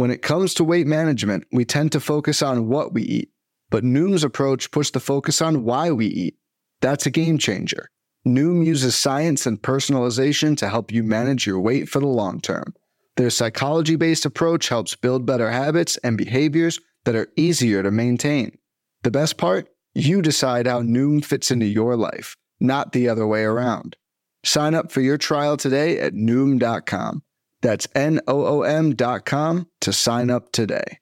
When it comes to weight management, we tend to focus on what we eat, but Noom's approach puts the focus on why we eat. That's a game changer. Noom uses science and personalization to help you manage your weight for the long term. Their psychology-based approach helps build better habits and behaviors that are easier to maintain. The best part? You decide how Noom fits into your life, not the other way around. Sign up for your trial today at Noom.com. That's Noom.com to sign up today.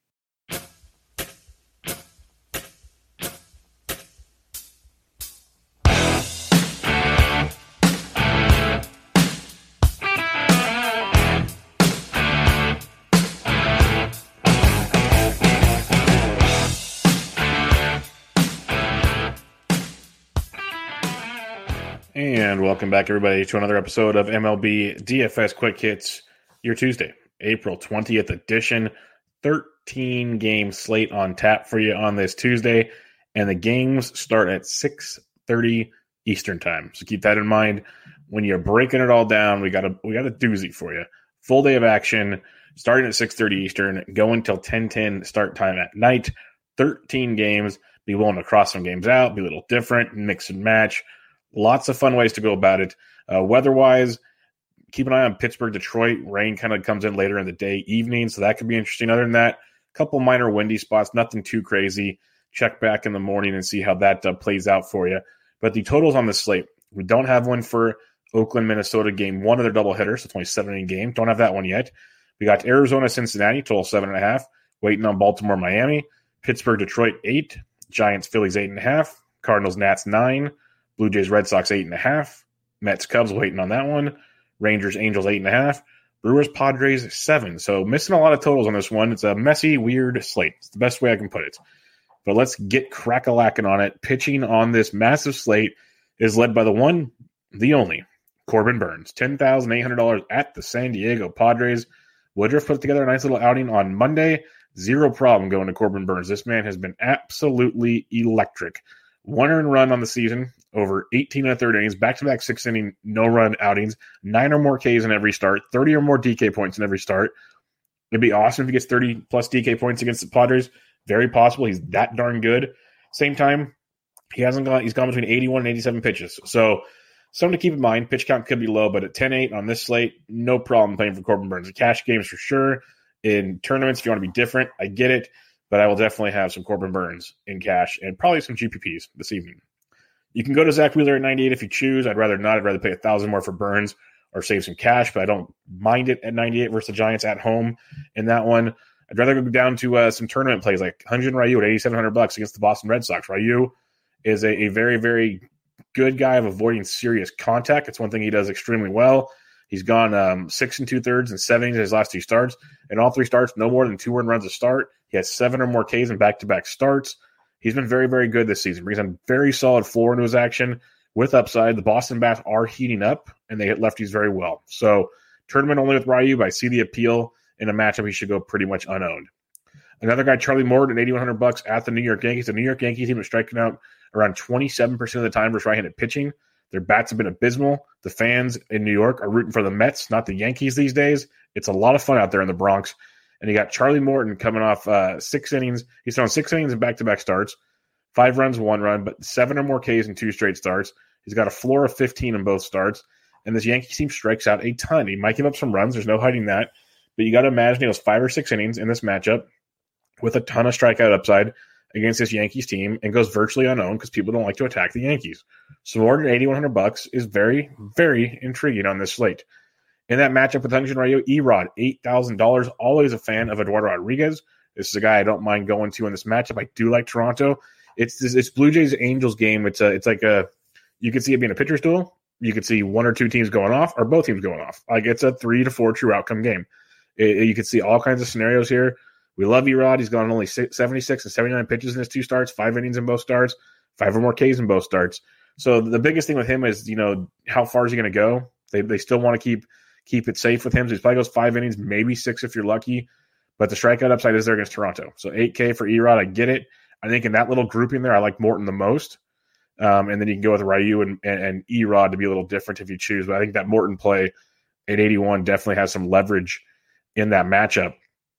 And welcome back, everybody, to another episode of MLB DFS Quick Hits, your Tuesday, April 20th edition. 13-game slate on tap for you on this Tuesday, and the games start at 6:30 Eastern time. So keep that in mind when you're breaking it all down. We got a doozy for you. Full day of action, starting at 6:30 Eastern, going till 10:10 start time at night. 13 games. Be willing to cross some games out, be a little different, mix and match. Lots of fun ways to go about it. Weather-wise, keep an eye on Pittsburgh, Detroit. Rain kind of comes in later in the day, evening, so that could be interesting. Other than that, a couple minor windy spots, nothing too crazy. Check back in the morning and see how that plays out for you. But the totals on the slate, we don't have one for Oakland, Minnesota game one of their doubleheader, so it's only 7-inning game. Don't have that one yet. We got Arizona, Cincinnati, total 7.5. Waiting on Baltimore, Miami. Pittsburgh, Detroit, 8. Giants, Phillies, 8.5. Cardinals, Nats, 9. Blue Jays, Red Sox, 8.5. Mets, Cubs, waiting on that one. Rangers, Angels, 8.5. Brewers, Padres, 7. So missing a lot of totals on this one. It's a messy, weird slate. It's the best way I can put it. But let's get crack-a-lacking on it. Pitching on this massive slate is led by the one, the only, Corbin Burnes. $10,800 at the San Diego Padres. Woodruff put together a nice little outing on Monday. Zero problem going to Corbin Burnes. This man has been absolutely electric. 1 earned run on the season, over 18 and a third innings, back-to-back 6-inning no-run outings, 9 or more Ks in every start, 30 or more DK points in every start. It'd be awesome if he gets 30-plus DK points against the Padres. Very possible. He's that darn good. Same time, he's gone between 81 and 87 pitches. So something to keep in mind. Pitch count could be low, but at 10-8 on this slate, no problem playing for Corbin Burnes. The cash games for sure. In tournaments, if you want to be different, I get it. But I will definitely have some Corbin Burnes in cash and probably some GPPs this evening. You can go to Zach Wheeler at 98 if you choose. I'd rather not. I'd rather pay $1,000 more for Burnes or save some cash, but I don't mind it at 98 versus the Giants at home in that one. I'd rather go down to some tournament plays like Hyun-Jin Ryu at $8,700 against the Boston Red Sox. Ryu is a very, very good guy of avoiding serious contact. It's one thing he does extremely well. He's gone 6 2/3 and 7 innings in his last 2 starts. In all 3 starts, no more than 2 earned runs a start. He has 7 or more Ks in back-to-back starts. He's been very, very good this season. Brings on very solid floor into his action with upside. The Boston Bats are heating up, and they hit lefties very well. So tournament only with Ryu, but I see the appeal in a matchup he should go pretty much unowned. Another guy, Charlie Morton, at $8,100 at the New York Yankees. The New York Yankees team is striking out around 27% of the time versus right-handed pitching. Their bats have been abysmal. The fans in New York are rooting for the Mets, not the Yankees these days. It's a lot of fun out there in the Bronx. And you got Charlie Morton coming off 6 innings. He's thrown 6 innings in back-to-back starts, 5 runs, 1 run, but 7 or more Ks in 2 straight starts. He's got a floor of 15 in both starts. And this Yankees team strikes out a ton. He might give up some runs. There's no hiding that. But you got to imagine he goes 5 or 6 innings in this matchup with a ton of strikeout upside against this Yankees team and goes virtually unowned because people don't like to attack the Yankees. So Morton at $8,100 is very, very intriguing on this slate. In that matchup with Hyun-Jin Ryu, Erod, $8,000. Always a fan of Eduardo Rodriguez. This is a guy I don't mind going to in this matchup. I do like Toronto. It's Blue Jays Angels game. It's like you could see it being a pitcher's duel. You could see 1 or 2 teams going off or both teams going off. Like it's a 3 to 4 true outcome game. You could see all kinds of scenarios here. We love Erod. He's gone only 76 and 79 pitches in his 2 starts, 5 innings in both starts, 5 or more Ks in both starts. So the biggest thing with him is, how far is he going to go? They still want to keep it safe with him. So he probably goes 5 innings, maybe 6 if you're lucky. But the strikeout upside is there against Toronto. So $8K for Erod, I get it. I think in that little grouping there, I like Morton the most. And then you can go with Ryu and Erod to be a little different if you choose. But I think that Morton play at 81 definitely has some leverage in that matchup.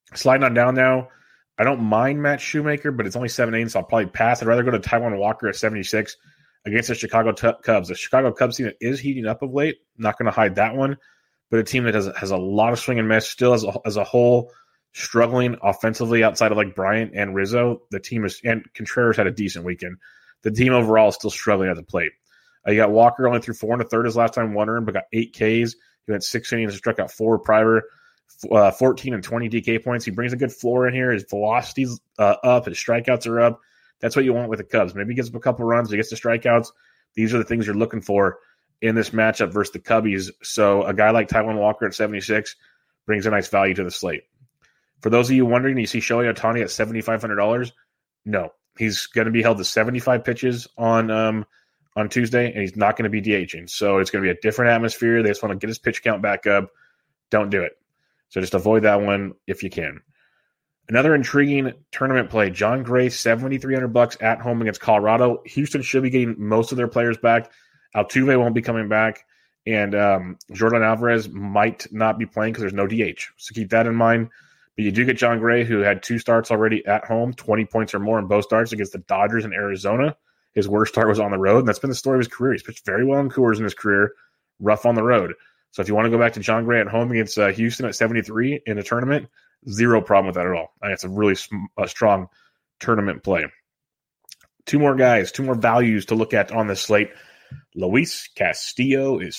Sliding on down now, I don't mind Matt Shoemaker, but it's only 7-8, so I'll probably pass. I'd rather go to Taijuan Walker at 76 against the Chicago Cubs. The Chicago Cubs team that is heating up of late, not going to hide that one, but a team that has a lot of swing and miss, still as a whole struggling offensively outside of like Bryant and Rizzo. The team is, and Contreras had a decent weekend. The team overall is still struggling at the plate. You got Walker only threw 4 1/3 his last time, 1 earned, but got 8 Ks. He went 6 innings and struck out 4 prior. 14 and 20 DK points. He brings a good floor in here. His velocity's up. His strikeouts are up. That's what you want with the Cubs. Maybe he gets up a couple runs. He gets the strikeouts. These are the things you're looking for in this matchup versus the Cubbies. So a guy like Taijuan Walker at 76 brings a nice value to the slate. For those of you wondering, you see Shohei Ohtani at $7,500? No. He's going to be held to 75 pitches on Tuesday, and he's not going to be DHing. So it's going to be a different atmosphere. They just want to get his pitch count back up. Don't do it. So just avoid that one if you can. Another intriguing tournament play, John Gray, $7,300 at home against Colorado. Houston should be getting most of their players back. Altuve won't be coming back. And Jordan Alvarez might not be playing because there's no DH. So keep that in mind. But you do get John Gray, who had 2 starts already at home, 20 points or more in both starts against the Dodgers in Arizona. His worst start was on the road, and that's been the story of his career. He's pitched very well in Coors in his career, rough on the road. So if you want to go back to John Gray at home against Houston at 73 in a tournament, zero problem with that at all. I think it's a really strong tournament play. 2 more guys, 2 more values to look at on this slate. Luis Castillo is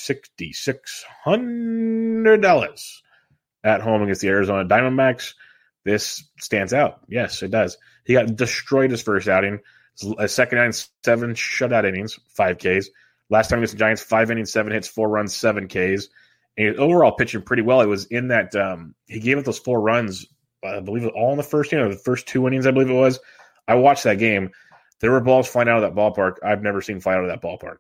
$6,600 at home against the Arizona Diamondbacks. This stands out. Yes, it does. He got destroyed his first outing. A second outing, 7 shutout innings, 5 Ks. Last time against the Giants, 5 innings, 7 hits, 4 runs, 7 Ks. And overall pitching pretty well. It was in that he gave up those 4 runs, I believe it all in the first inning, or the first 2 innings, I believe it was. I watched that game. There were balls flying out of that ballpark I've never seen fly out of that ballpark.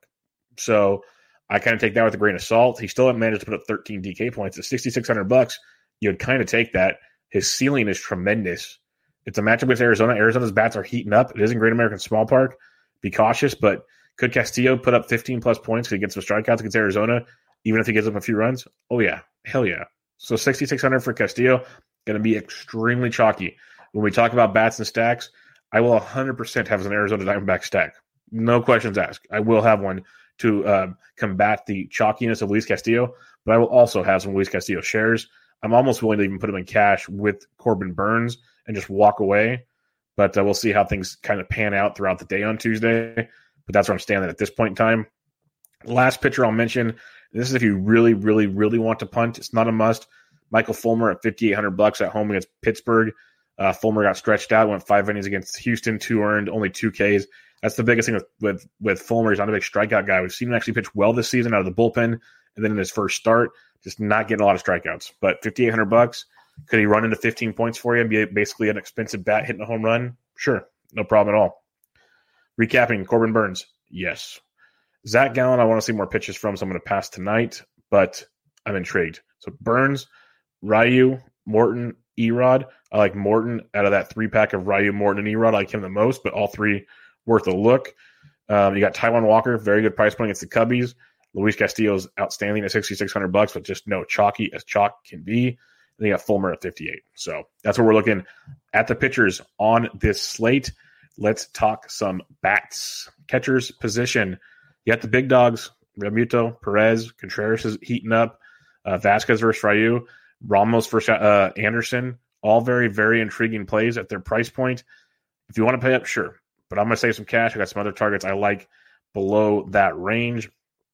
So I kind of take that with a grain of salt. He still managed to put up 13 DK points. At $6,600, you would kind of take that. His ceiling is tremendous. It's a matchup with Arizona. Arizona's bats are heating up. It is in Great American Small Park. Be cautious, but could Castillo put up 15-plus points because he gets some strikeouts against Arizona, even if he gives up a few runs? Oh, yeah. Hell yeah. So $6,600 for Castillo, going to be extremely chalky. When we talk about bats and stacks, I will 100% have an Arizona Diamondback stack. No questions asked. I will have one to combat the chalkiness of Luis Castillo, but I will also have some Luis Castillo shares. I'm almost willing to even put him in cash with Corbin Burns and just walk away. But we'll see how things kind of pan out throughout the day on Tuesday. But that's where I'm standing at this point in time. Last pitcher I'll mention, this is if you really, really, really want to punt. It's not a must. Michael Fulmer at $5,800 at home against Pittsburgh. Fulmer got stretched out, went 5 innings against Houston, 2 earned, only 2 Ks. That's the biggest thing with Fulmer. He's not a big strikeout guy. We've seen him actually pitch well this season out of the bullpen, and then in his first start, just not getting a lot of strikeouts. But $5,800, could he run into 15 points for you and be basically an expensive bat hitting a home run? Sure, no problem at all. Recapping, Corbin Burns, yes. Zach Gallen, I want to see more pitches from, so I'm going to pass tonight, but I'm intrigued. So Burns, Ryu, Morton, Erod. I like Morton out of that 3-pack of Ryu, Morton, and Erod. I like him the most, but all 3 worth a look. You got Taijuan Walker, very good price point against the Cubbies. Luis Castillo's outstanding at $6,600, but just no chalky as chalk can be. And then you got Fulmer at 58. So that's what we're looking at the pitchers on this slate. Let's talk some bats. Catcher's position. You got the big dogs, Realmuto, Perez, Contreras is heating up, Vasquez versus Ryu, Ramos versus Anderson. All very, very intriguing plays at their price point. If you want to pay up, sure. But I'm going to save some cash. I got some other targets I like below that range.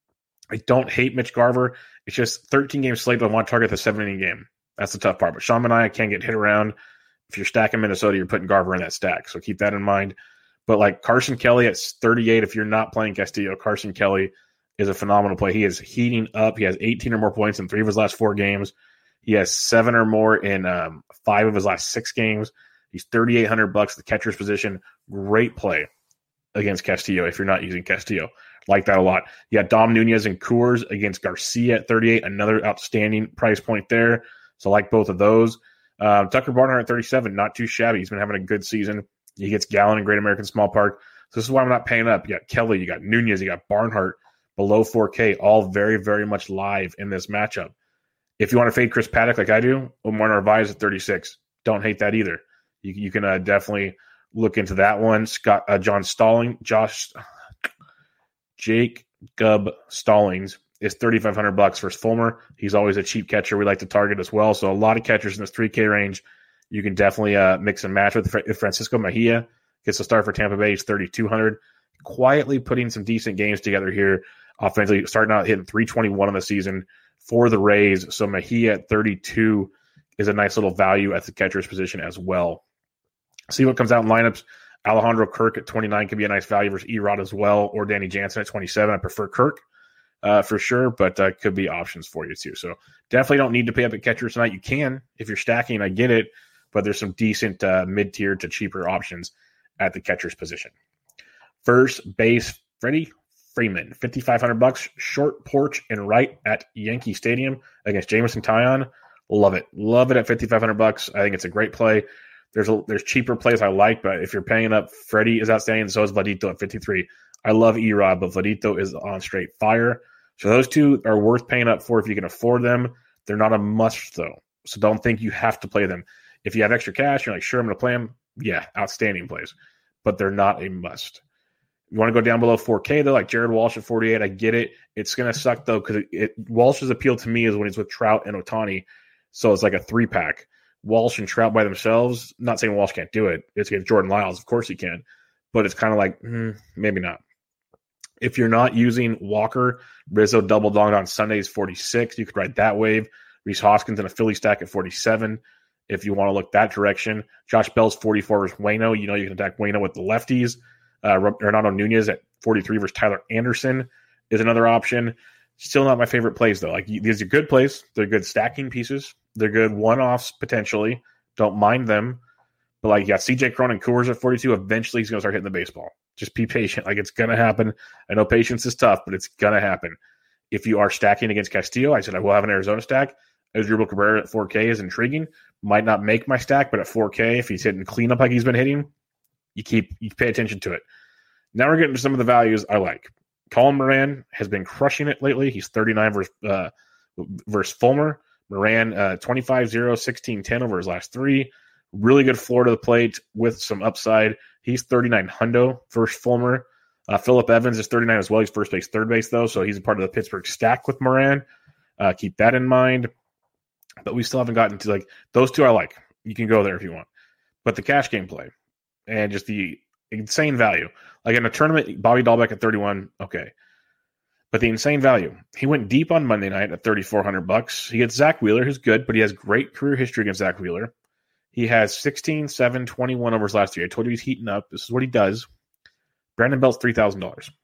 I don't hate Mitch Garver. It's just 13-game slate, but I want to target the 7-inning game. That's the tough part. But Sean Manaea can't get hit around. If you're stacking Minnesota, you're putting Garver in that stack. So keep that in mind. But like Carson Kelly at 38, if you're not playing Castillo, Carson Kelly is a phenomenal play. He is heating up. He has 18 or more points in 3 of his last 4 games. He has 7 or more in 5 of his last 6 games. He's $3,800, the catcher's position. Great play against Castillo if you're not using Castillo. Like that a lot. You got Dom Nunez and Coors against Garcia at 38, another outstanding price point there. So I like both of those. Tucker Barnhart at 37, not too shabby. He's been having a good season. He gets Gallen in Great American Small Park. So this is why I'm not paying up. You got Kelly, you got Nunez, you got Barnhart below 4K, all very, very much live in this matchup. If you want to fade Chris Paddock like I do, Omar Narvaez at 36. Don't hate that either. You can definitely look into that one. Jacob Stallings is $3,500 versus Fulmer. He's always a cheap catcher we like to target as well. So a lot of catchers in this 3K range. You can definitely mix and match with Francisco Mejia. Gets a start for Tampa Bay. He's $3,200. Quietly putting some decent games together here. Offensively, starting out hitting .321 on the season for the Rays. So Mejia at 32 is a nice little value at the catcher's position as well. See what comes out in lineups. Alejandro Kirk at 29 could be a nice value versus Erod as well, or Danny Jansen at 27. I prefer Kirk for sure, but could be options for you too. So definitely don't need to pay up at catcher tonight. You can if you're stacking. I get it, but there's some decent mid-tier to cheaper options at the catcher's position. First base, Freddie Freeman, $5,500, short porch and right at Yankee Stadium against Jameson Taillon. Love it at $5,500. I think it's a great play. There's cheaper plays I like, but if you're paying up, Freddie is outstanding. So is Vladito at 53. I love Erod, but Vladito is on straight fire. So those two are worth paying up for if you can afford them. They're not a must though, so don't think you have to play them. If you have extra cash, you're like, sure, I'm going to play them. Yeah, outstanding plays, but they're not a must. You want to go down below 4K, though, like Jared Walsh at 48. I get it. It's going to suck, though, because Walsh's appeal to me is when he's with Trout and Ohtani. So it's like a 3-pack. Walsh and Trout by themselves, not saying Walsh can't do it. It's against Jordan Lyles. Of course he can. But it's kind of like, maybe not. If you're not using Walker, Rizzo double-donged on Sundays 46. You could ride that wave. Rhys Hoskins in a Philly stack at 47. If you want to look that direction. Josh Bell's 44 versus Waino. You know you can attack Waino with the lefties. Renato Nunez at 43 versus Tyler Anderson is another option. Still not my favorite plays, though. Like, these are good plays. They're good stacking pieces. They're good one-offs, potentially. Don't mind them. But, like, you got CJ Cron and Coors at 42. Eventually, he's going to start hitting the baseball. Just be patient. Like, it's going to happen. I know patience is tough, but it's going to happen. If you are stacking against Castillo, I said I will have an Arizona stack. Asdrubal Cabrera at 4K is intriguing. Might not make my stack, but at 4K, if he's hitting cleanup like he's been hitting, you pay attention to it. Now we're getting to some of the values I like. Colin Moran has been crushing it lately. He's 39 versus Fulmer. Moran 25-0, 16-10 over his last 3. Really good floor to the plate with some upside. He's 39 hundo versus Fulmer. Phillip Evans is 39 as well. He's first base, third base, though, so he's a part of the Pittsburgh stack with Moran. Keep that in mind. But we still haven't gotten to, like, those two I like. You can go there if you want. But the cash game play and just the insane value. Like in a tournament, Bobby Dahlbeck at 31, okay. But the insane value. He went deep on Monday night at $3,400. He gets Zach Wheeler, who's good, but he has great career history against Zach Wheeler. He has 16, 7, 21 over his last 3. I told you he's heating up. This is what he does. Brandon Belt's $3,000.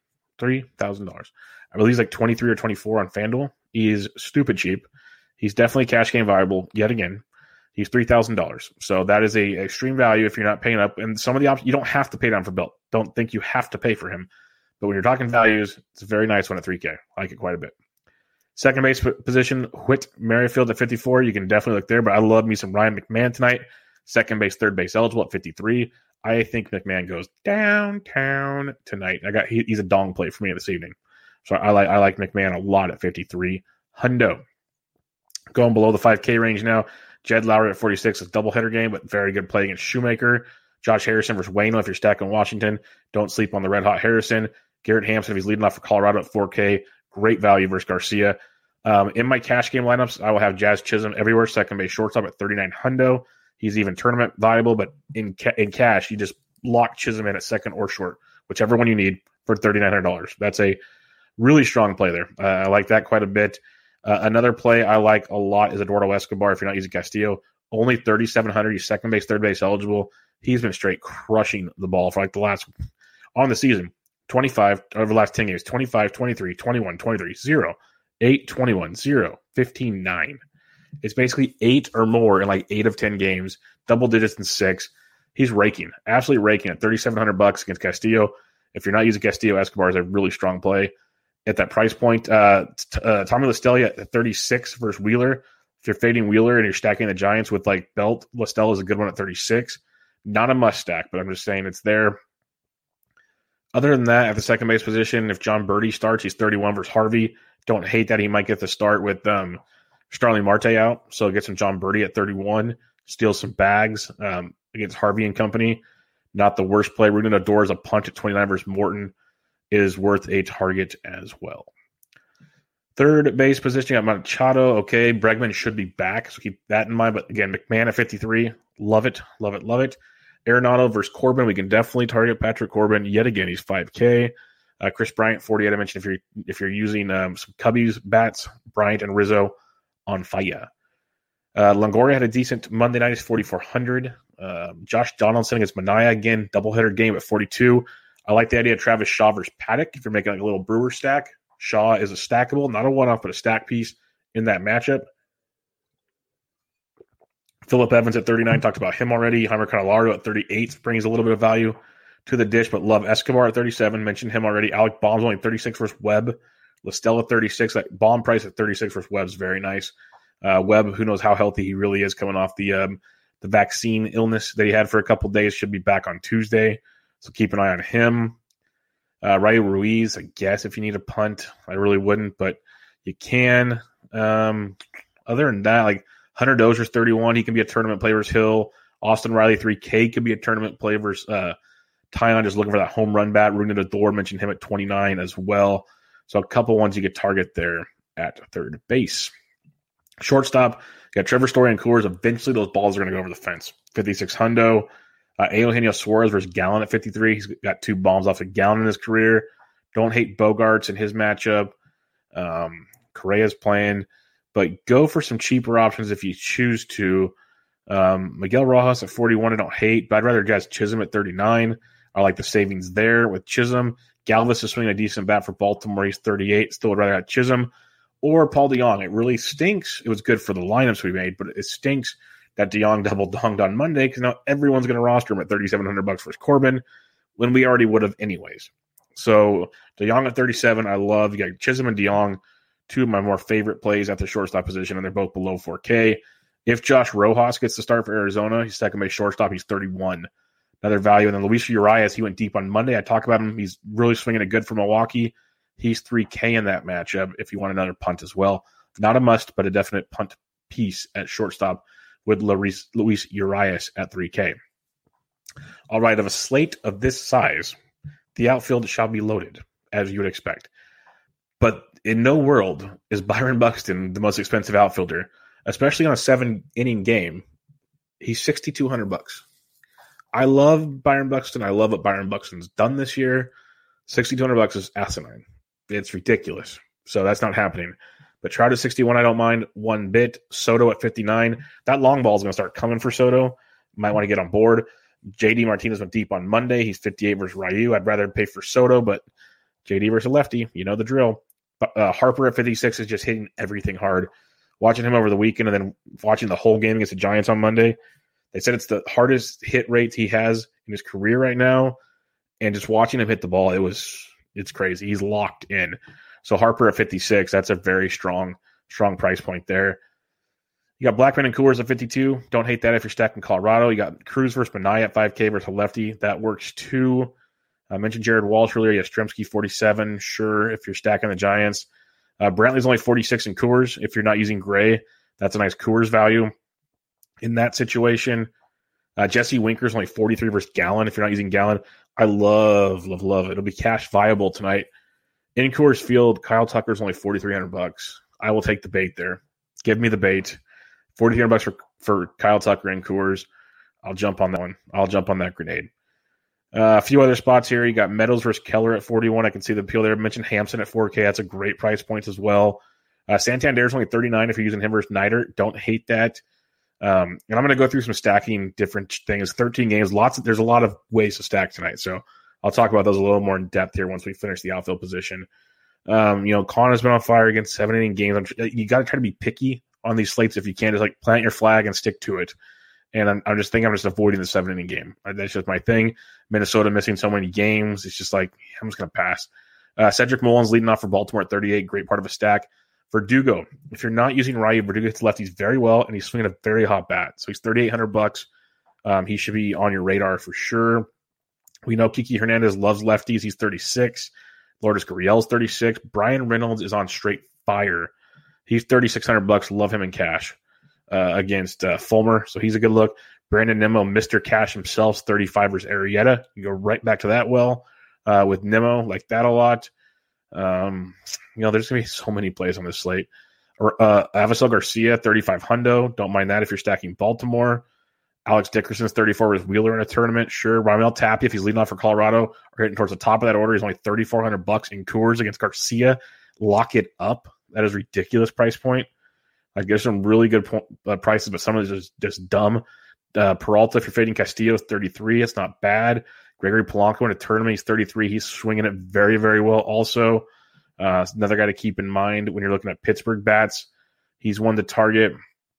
$3,000. I believe he's like 23 or 24 on FanDuel. He is stupid cheap. He's definitely cash game viable yet again. He's $3,000. So that is a extreme value if you're not paying up. And some of the options, you don't have to pay down for Belt. Don't think you have to pay for him. But when you're talking values, it's a very nice one at 3K. I like it quite a bit. Second base position, Whit Merrifield at 54. You can definitely look there, but I love me some Ryan McMahon tonight. Second base, third base eligible at 53. I think McMahon goes downtown tonight. He's a dong play for me this evening. So I like McMahon a lot at 53. Hundo. Going below the 5K range now. Jed Lowry at 46 is a doubleheader game, but very good play against Shoemaker. Josh Harrison versus Waino if you're stacking Washington. Don't sleep on the red-hot Harrison. Garrett Hampson if he's leading off for Colorado at 4K. Great value versus Garcia. In my cash game lineups, I will have Jazz Chisholm everywhere. Second base shortstop at 39 hundo. He's even tournament viable, but in cash, you just lock Chisholm in at second or short, whichever one you need for $3,900. That's a really strong play there. I like that quite a bit. Another play I like a lot is Eduardo Escobar if you're not using Castillo. Only 3,700. He's second base, third base eligible. He's been straight crushing the ball for like the last on the season. 25 over the last 10 games. 25, 23, 21, 23, 0, 8, 21, 0, 15, 9. It's basically 8 or more in like 8 of 10 games. Double digits in 6. He's raking. Absolutely raking at $3,700 against Castillo. If you're not using Castillo, Escobar is a really strong play at that price point. Tommy La Stella at 36 versus Wheeler. If you're fading Wheeler and you're stacking the Giants with like Belt, La Stella is a good one at 36. Not a must stack, but I'm just saying it's there. Other than that, at the second base position, if John Birdie starts, he's 31 versus Harvey. Don't hate that he might get the start with Starling Marte out. So get some John Birdie at 31. steal some bags against Harvey and company. Not the worst play. Ruben Odor is a punt at 29 versus Morton is worth a target as well. Third base position, you got Machado. Okay, Bregman should be back, so keep that in mind. But again, McMahon at 53. Love it, love it, love it. Arenado versus Corbin. We can definitely target Patrick Corbin. Yet again, he's 5K. Chris Bryant, 48. I mentioned if you're using some Cubbies bats, Bryant and Rizzo on fire. Longoria had a decent Monday night. He's 4,400. Josh Donaldson against Manaea. Again, doubleheader game at 42. I like the idea of Travis Shaw versus Paddock. If you're making like a little Brewer stack, Shaw is a stackable, not a one-off, but a stack piece in that matchup. Phillip Evans at 39. Talked about him already. Heimer Cannellaro at 38 brings a little bit of value to the dish, but love Escobar at 37. Mentioned him already. Alec Bomb's only 36 versus Webb. Listella 36. That Bomb price at 36 versus Webb's very nice. Webb, who knows how healthy he really is coming off the vaccine illness that he had for a couple days, should be back on Tuesday. So keep an eye on him. Raul Ruiz, I guess if you need a punt, I really wouldn't, but you can. Other than that, like Hunter Dozier's 31, he can be a tournament play versus Hill. Austin Riley 3K could be a tournament play versus Tyon, just looking for that home run bat. Ruben Odor, mentioned him at 29 as well. So a couple ones you could target there at third base. Shortstop, you got Trevor Story and Coors. Eventually those balls are going to go over the fence. 56 hundo. Eugenio Suarez versus Gallen at 53. He's got 2 bombs off of Gallen in his career. Don't hate Bogarts in his matchup. Correa's playing. But go for some cheaper options if you choose to. Miguel Rojas at 41, I don't hate, but I'd rather guys Chisholm at 39. I like the savings there with Chisholm. Galvis is swinging a decent bat for Baltimore. He's 38. Still would rather have Chisholm or Paul DeJong. It really stinks. It was good for the lineups we made, but it stinks that DeJong double-donged on Monday because now everyone's going to roster him at $3,700 versus Corbin when we already would have anyways. So DeJong at 37, I love. You got Chisholm and DeJong, 2 of my more favorite plays at the shortstop position, and they're both below 4K. If Josh Rojas gets the start for Arizona, he's second base shortstop. He's 31. Another value. And then Luis Urias, he went deep on Monday. I talked about him. He's really swinging it good for Milwaukee. He's 3K in that matchup if you want another punt as well. Not a must, but a definite punt piece at shortstop with Luis Urias at 3K. All right, of a slate of this size, the outfield shall be loaded, as you would expect. But in no world is Byron Buxton the most expensive outfielder, especially on a 7-inning game. He's $6,200. I love Byron Buxton. I love what Byron Buxton's done this year. $6,200 is asinine. It's ridiculous. So that's not happening. But Trout at 61, I don't mind one bit. Soto at 59. That long ball is going to start coming for Soto. Might want to get on board. JD Martinez went deep on Monday. He's 58 versus Ryu. I'd rather pay for Soto, but JD versus lefty, you know the drill. Harper at 56 is just hitting everything hard. Watching him over the weekend and then watching the whole game against the Giants on Monday, they said it's the hardest hit rate he has in his career right now. And just watching him hit the ball, it's crazy. He's locked in. So Harper at 56, that's a very strong price point there. You got Blackman and Coors at 52. Don't hate that if you're stacking Colorado. You got Cruz versus Manaea at 5K versus a lefty. That works too. I mentioned Jared Walsh earlier. You have Stremski 47. Sure, if you're stacking the Giants. Brantley's only 46 in Coors. If you're not using Gray, that's a nice Coors value in that situation. Jesse Winker's only 43 versus Gallen. If you're not using Gallen, I love it. It'll be cash viable tonight. In Coors Field, Kyle Tucker's only $4,300. I will take the bait there. Give me the bait. $4,300 for Kyle Tucker in Coors. I'll jump on that one. I'll jump on that grenade. A few other spots here. You got Meadows versus Keller at 41. I can see the appeal there. I mentioned Hampson at 4K. That's a great price point as well. Santander's only 39 if you're using him versus Neidert. Don't hate that. And I'm going to go through some stacking different things. 13 games. There's a lot of ways to stack tonight. So I'll talk about those a little more in depth here once we finish the outfield position. Connor's been on fire against 7-inning games. You got to try to be picky on these slates if you can. Just like plant your flag and stick to it. And I'm just avoiding the 7-inning game. That's just my thing. Minnesota missing so many games. It's just like, I'm just going to pass. Cedric Mullins leading off for Baltimore at 38. Great part of a stack. Verdugo, if you're not using Ryu, Verdugo hits lefties very well, and he's swinging a very hot bat. So he's $3,800. He should be on your radar for sure. We know Kiki Hernandez loves lefties. He's 36. Lourdes Gurriel's 36. Brian Reynolds is on straight fire. He's $3,600. Love him in cash. against Fulmer, so he's a good look. Brandon Nimmo, Mr. Cash himself, 35 versus Arrieta. You go right back to that with Nimmo, like that a lot. There's going to be so many plays on this slate. Avisel Garcia, 35 hundo. Don't mind that if you're stacking Baltimore. Alex Dickerson's 34 with Wheeler in a tournament. Sure. Raimel Tapia, if he's leading off for Colorado or hitting towards the top of that order, he's only $3,400 in Coors against Garcia. Lock it up. That is a ridiculous price point. Like, there's some really good prices, but some of it is just dumb. Peralta, if you're fading Castillo, is 33. It's not bad. Gregory Polanco in a tournament, he's 33. He's swinging it very, very well also. Another guy to keep in mind when you're looking at Pittsburgh bats. He's one to target.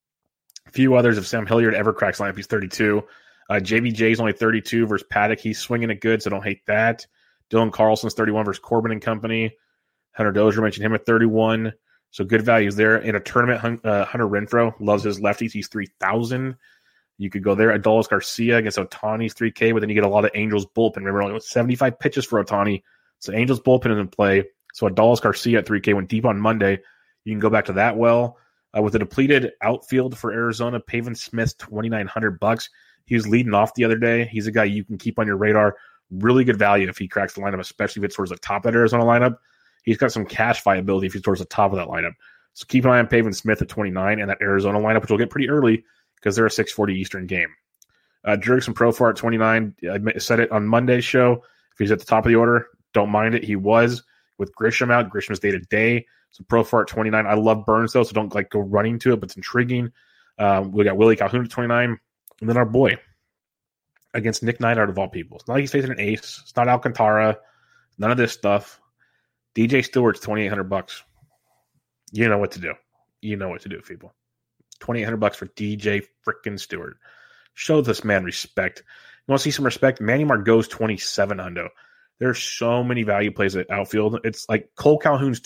A few others, if Sam Hilliard ever cracks lineup, he's 32. JBJ is only 32 versus Paddock. He's swinging it good, so don't hate that. Dylan Carlson's 31 versus Corbin and Company. Hunter Dozier, mentioned him at 31. So good values there. In a tournament, Hunter Renfroe loves his lefties. He's 3,000. You could go there. Adolis Garcia against Ohtani's 3K, but then you get a lot of Angels bullpen. Remember, only 75 pitches for Ohtani. So Angels bullpen is in play. So Adolis Garcia at 3K went deep on Monday. You can go back to that well. With a depleted outfield for Arizona, Pavin Smith, $2,900. He was leading off the other day. He's a guy you can keep on your radar. Really good value if he cracks the lineup, especially if it's towards the top of that Arizona lineup. He's got some cash viability if he's towards the top of that lineup. So keep an eye on Pavin Smith at 29 and that Arizona lineup, which will get pretty early because they're a 6:40 Eastern game. Jurickson Profar at 29. I said it on Monday's show. If he's at the top of the order, don't mind it. He was with Grisham out. Grisham's day-to-day. So Profar at 29. I love Burns, though, so don't go running to it, but it's intriguing. We got Willie Calhoun at 29. And then our boy against Nick Neidhart of all people. It's not like he's facing an ace. It's not Alcantara. None of this stuff. DJ Stewart's $2,800. You know what to do. You know what to do, people. $2,800 for DJ frickin' Stewart. Show this man respect. You want to see some respect? Manny Margot's 27 hundo. There's so many value plays at outfield. It's like Cole Calhoun's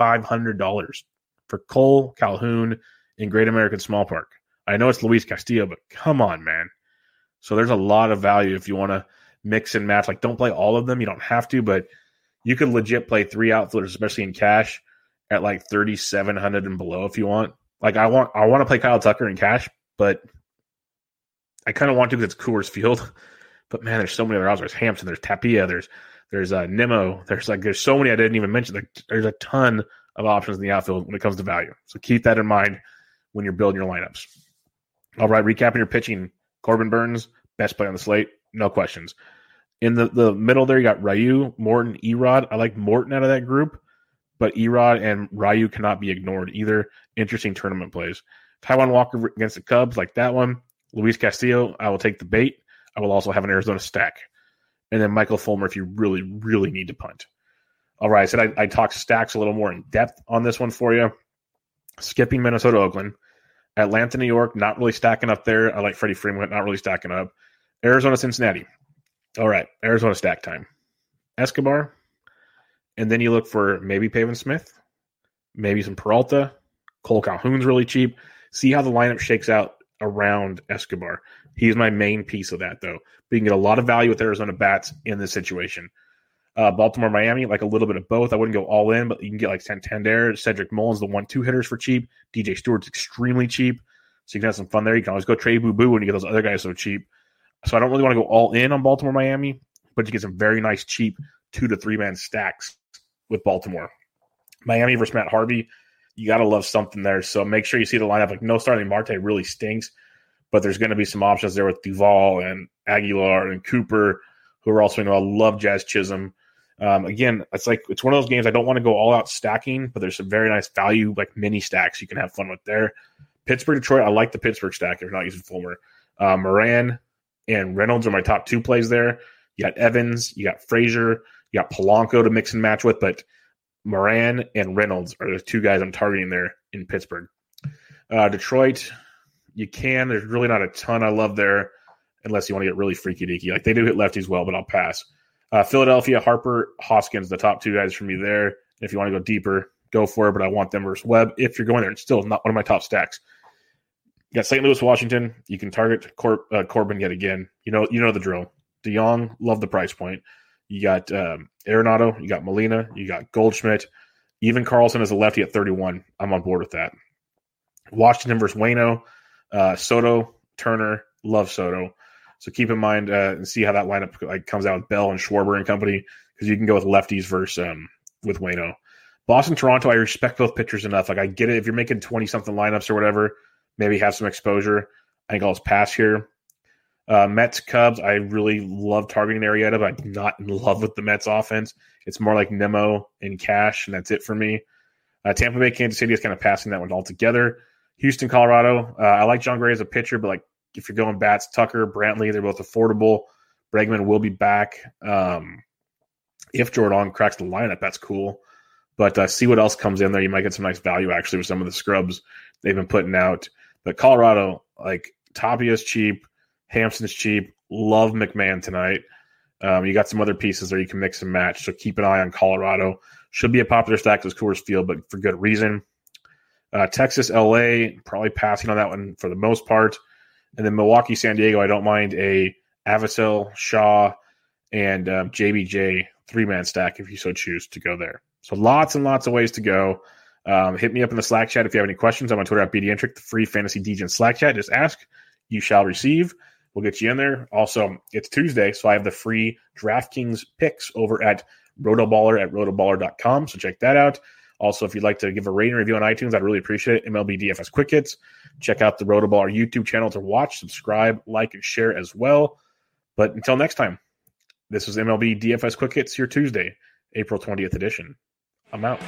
$2,500 for Cole Calhoun in Great American Small Park. I know it's Luis Castillo, but come on, man. So there's a lot of value if you want to mix and match. Like, don't play all of them. You don't have to, but you could legit play 3 outfielders, especially in cash, at like 3,700 and below if you want. Like, I want to play Kyle Tucker in cash, but I kind of want to because it's Coors Field. But man, there's so many other options. There's Hampton, there's Tapia, there's Nimmo. There's so many I didn't even mention. Like, there's a ton of options in the outfield when it comes to value. So keep that in mind when you're building your lineups. All right, recapping your pitching. Corbin Burns, best play on the slate, no questions. In the middle there, you got Ryu, Morton, Erod. I like Morton out of that group, but Erod and Ryu cannot be ignored either. Interesting tournament plays. Taijuan Walker against the Cubs, like that one. Luis Castillo, I will take the bait. I will also have an Arizona stack. And then Michael Fulmer if you really, really need to punt. All right, I said I talked stacks a little more in depth on this one for you. Skipping Minnesota, Oakland. Atlanta, New York, not really stacking up there. I like Freddie Freeman, not really stacking up. Arizona, Cincinnati. All right, Arizona stack time. Escobar, and then you look for maybe Pavin Smith, maybe some Peralta. Cole Calhoun's really cheap. See how the lineup shakes out around Escobar. He's my main piece of that, though. But you can get a lot of value with Arizona bats in this situation. Baltimore, Miami, like a little bit of both. I wouldn't go all in, but you can get like Santander, Cedric Mullins, the 1-2 hitters for cheap. DJ Stewart's extremely cheap, so you can have some fun there. You can always go Trey Boo Boo when you get those other guys so cheap. So I don't really want to go all in on Baltimore, Miami, but you get some very nice, cheap 2 to 3 man stacks with Baltimore. Miami versus Matt Harvey, you got to love something there. So make sure you see the lineup. Like, no Starling Marte really stinks, but there's going to be some options there with Duvall and Aguilar and Cooper, who are also, I love Jazz Chisholm. Again, it's one of those games I don't want to go all out stacking, but there's some very nice value, like mini stacks you can have fun with there. Pittsburgh, Detroit, I like the Pittsburgh stack if you're not using Fulmer. Moran and Reynolds are my top 2 plays there. You got Evans, you got Frazier, you got Polanco to mix and match with, but Moran and Reynolds are the 2 guys I'm targeting there in Pittsburgh. Detroit, you can. There's really not a ton I love there unless you want to get really freaky-deaky. Like, they do hit lefties well, but I'll pass. Philadelphia, Harper, Hoskins, the top 2 guys for me there. If you want to go deeper, go for it, but I want them versus Webb. If you're going there, it's still not one of my top stacks. You got St. Louis, Washington. You can target Corbin yet again. You know the drill. DeYoung, love the price point. You got Arenado, you got Molina, you got Goldschmidt. Even Carlson as a lefty at 31. I'm on board with that. Washington versus Waino. Soto, Turner, love Soto. So keep in mind and see how that lineup comes out with Bell and Schwarber and company, because you can go with lefties versus with Waino. Boston, Toronto, I respect both pitchers enough. I get it. If you're making 20-something lineups or whatever, maybe have some exposure. I think I'll just pass here. Mets, Cubs, I really love targeting Arrieta, but I'm not in love with the Mets offense. It's more like Nemo and Cash, and that's it for me. Tampa Bay, Kansas City is kind of passing that one altogether. Houston, Colorado, I like John Gray as a pitcher, but if you're going bats, Tucker, Brantley, they're both affordable. Bregman will be back. If Jordan cracks the lineup, that's cool. But see what else comes in there. You might get some nice value, actually, with some of the scrubs they've been putting out. But Colorado, Tapia's cheap. Hampson's cheap. Love McMahon tonight. You got some other pieces there you can mix and match. So keep an eye on Colorado. Should be a popular stack as Coors Field, but for good reason. Texas, LA, probably passing on that one for the most part. And then Milwaukee, San Diego, I don't mind a Avicel, Shaw, and JBJ three-man stack if you so choose to go there. So lots and lots of ways to go. Hit me up in the Slack chat if you have any questions. I'm on Twitter at BDentric, the free Fantasy DJ Slack chat. Just ask. You shall receive. We'll get you in there. Also, it's Tuesday, so I have the free DraftKings picks over at Rotoballer at rotoballer.com, so check that out. Also, if you'd like to give a rating review on iTunes, I'd really appreciate it. MLB DFS Quick Hits. Check out the Rotoballer YouTube channel to watch, subscribe, like, and share as well. But until next time, this is MLB DFS Quick Hits, your Tuesday, April 20th edition. I'm out.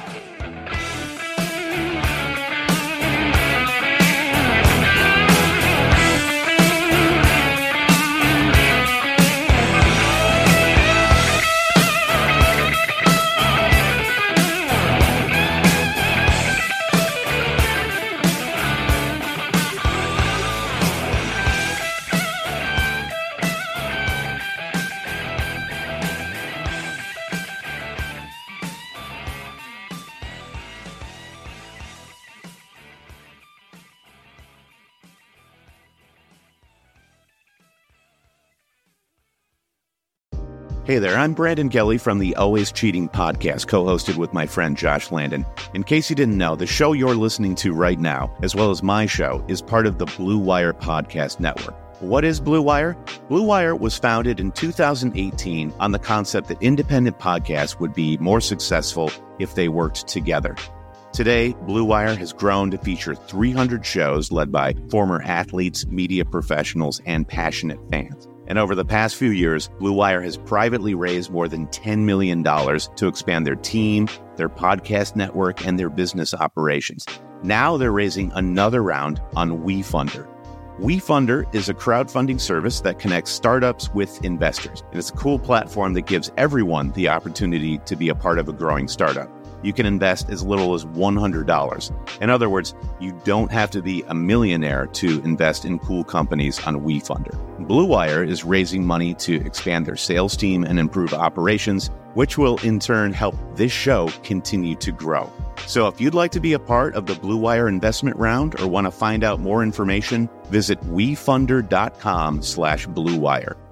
Hey there, I'm Brandon Gelly from the Always Cheating podcast, co-hosted with my friend Josh Landon. In case you didn't know, the show you're listening to right now, as well as my show, is part of the Blue Wire Podcast Network. What is Blue Wire? Blue Wire was founded in 2018 on the concept that independent podcasts would be more successful if they worked together. Today, Blue Wire has grown to feature 300 shows led by former athletes, media professionals, and passionate fans. And over the past few years, Blue Wire has privately raised more than $10 million to expand their team, their podcast network, and their business operations. Now they're raising another round on WeFunder. WeFunder is a crowdfunding service that connects startups with investors. And it's a cool platform that gives everyone the opportunity to be a part of a growing startup. You can invest as little as $100. In other words, you don't have to be a millionaire to invest in cool companies on WeFunder. Blue Wire is raising money to expand their sales team and improve operations, which will in turn help this show continue to grow. So if you'd like to be a part of the Blue Wire investment round or want to find out more information, visit wefunder.com/Blue Wire.